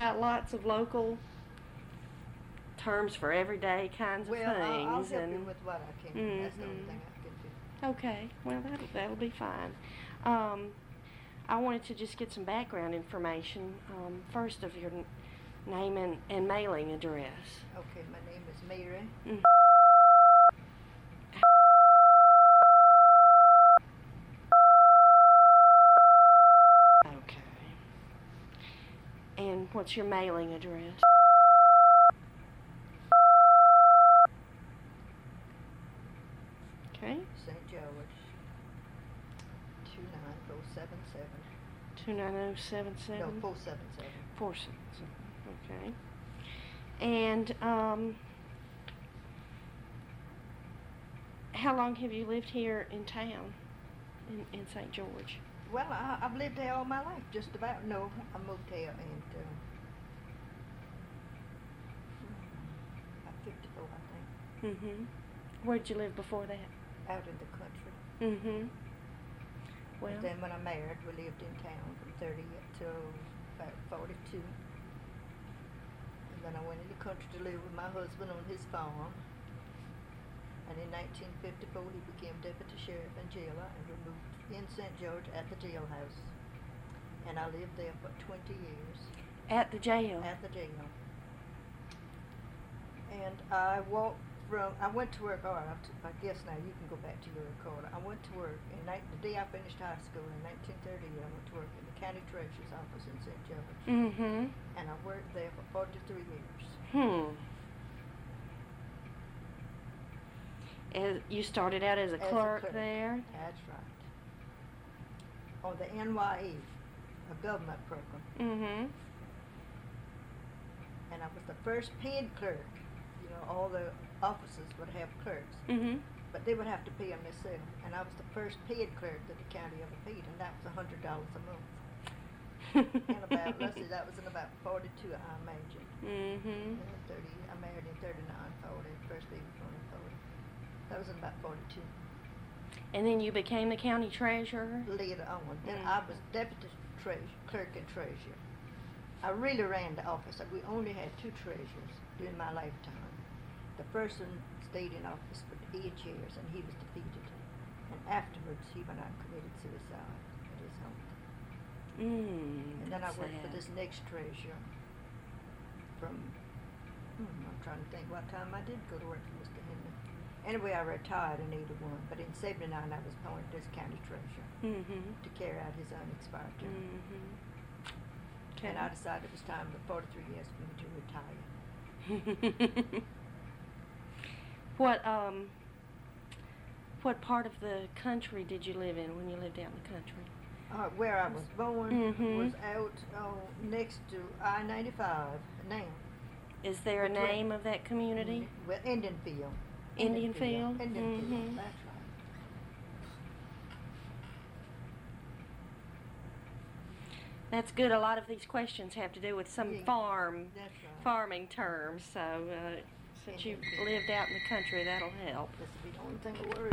Got lots of local terms for everyday kinds of things. I'll help you with what I can. That's the only thing I can do. Okay, well that'll be fine. I wanted to just get some background information. First of your name and mailing address. Okay, my name is Mary. Okay. And what's your mailing address? Okay. St. George, 29077. 29077? No, 477. 477. Okay. And how long have you lived here in town, in St. George? Well, I've lived here all my life, just about. No, I moved here and about 54, I think. Mm-hmm. Where'd you live before that? Out in the country. Mm-hmm. Well. And then when I married, we lived in town from 30 to about 42. And then I went in the country to live with my husband on his farm. And in 1954, he became deputy sheriff and jailer, and we moved in St. George at the jailhouse. And I lived there for 20 years. At the jail? At the jail. And I went to work, I guess now you can go back to your recorder. I went to work, the day I finished high school in 1930, I went to work in the county treasurer's office in St. George. Mm-hmm. And I worked there for 43 years. You started out as a clerk there? That's right. On the NYE, a government program. Mm-hmm. And I was the first paid clerk. You know, all the offices would have clerks. Mm-hmm. But they would have to pay them themselves. And I was the first paid clerk that the county ever paid, and that was $100 a month. And about, let's see, that was in about 42, I imagine. Mm-hmm. I married in 39, 40, first baby born in 40. That was in about 42. And then you became the county treasurer? Later on. Then I was deputy clerk and treasurer. I really ran the office. We only had 2 treasurers during my lifetime. The first one stayed in office for 8 years, and he was defeated. And afterwards, he went out and committed suicide at his home. And then I worked for this next treasurer from, I'm trying to think what time I did go to work for Mr. Henry. Anyway, I retired in 81, but in 79 I was appointed as county treasurer to carry out his unexpired term. Okay. And I decided it was time for 43 years for me to retire. What part of the country did you live in when you lived out in the country? Where I was born was out next to I-95 now. Is there a name of that community? Well, Indianfield. Indianfield? Indianfield, that's right. That's good. A lot of these questions have to do with some farming terms. So since you've lived out in the country, that'll help. This will be the only thing to worry.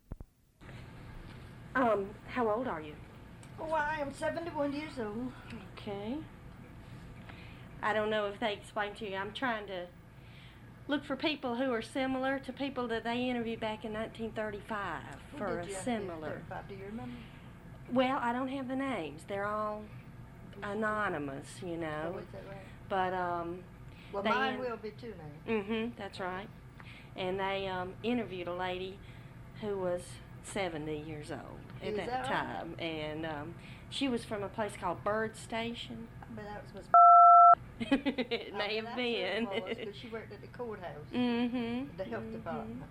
How old are you? Oh, I am 71 years old. Okay. I don't know if they explained to you. I'm trying to look for people who are similar to people that they interviewed back in 1935 for a similar. Do you remember? Well, I don't have the names. They're all anonymous, you know. Oh, is that right? But well, mine will be too now. That's right. And they interviewed a lady who was 70 years old at that time, right? And she was from a place called Bird Station. But that was. It may have been. Because she worked at the courthouse, the health department.